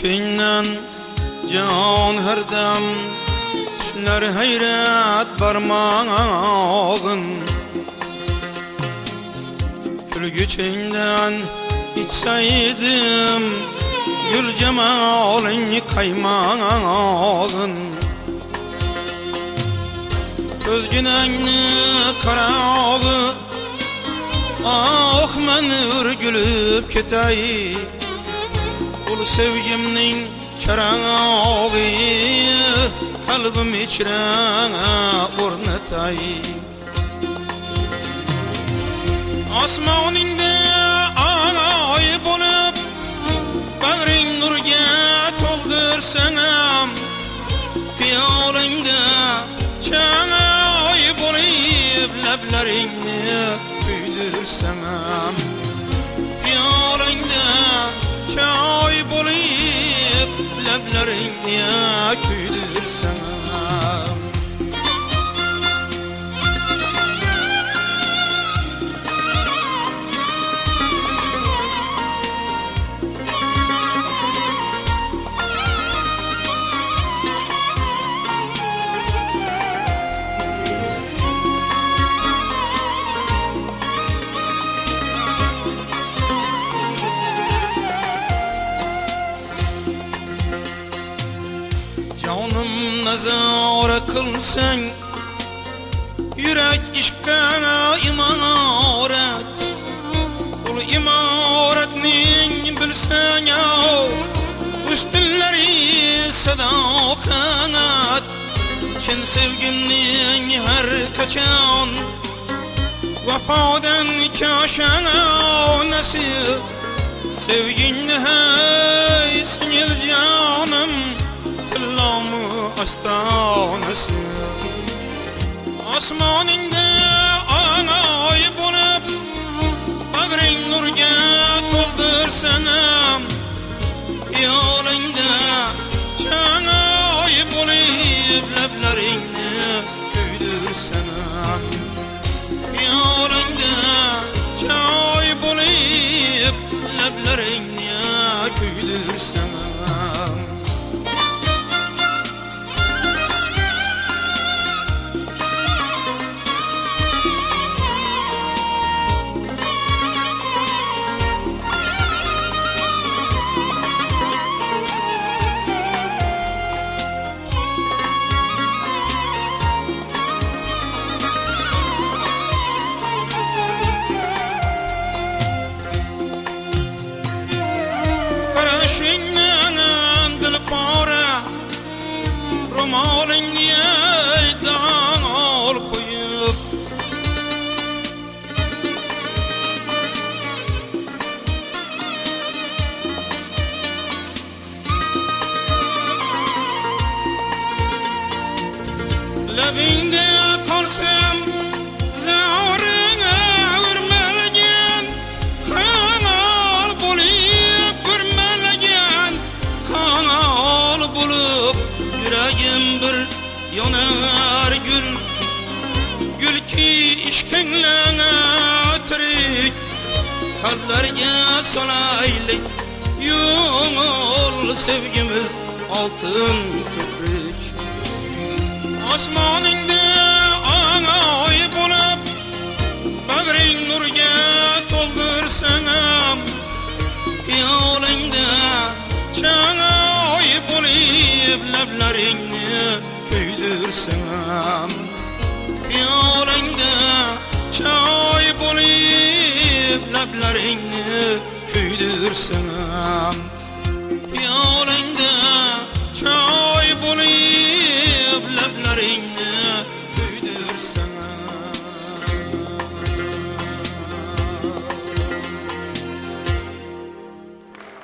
Gülüşünden can herdem Şunlar hayret barmağın Gülgüçünden içseydim Gül cemalin kaymağın Göz günahını karağı Ah men ürgülüp ketay Ul sevgimnin karağı Kalbim içine ornatay Asmanında ay bolup Bağrın nurga toldursanam Piyolanda çay bolup Lablarini küydürsanam Piyolanda çay bolup Lablarini küydürsanam Canım nazar kılsan Yürek işka imaret Ul imaretnin bilsen ya Üstünleri sadakat Ken sevgimnin her kaçan Vafadan kaşan nasip Sevgin hey sinil canım Tillamı astanası Asmanında ay bolup Bağrın nurga toldursanam Yolunda çay bolup Lablarini küydürsanam Yolunda çay bolup Lablarini küydürsanam Romalin yaydan ol koyup Labinde kalsam Zavrına vurmelgen Kanal bulup vurmelgen Kanal bulup Yüreğim bir yanar gül Gül ki işkenlene tirik Kalplerge salaylık Yol sevgimiz altın köprük Asmanında ay bolup Bağrın nurga toldursanam Yolunda çay bolup Lablarini küydürsanam Yolunda çay bolup Lablarini küydürsanam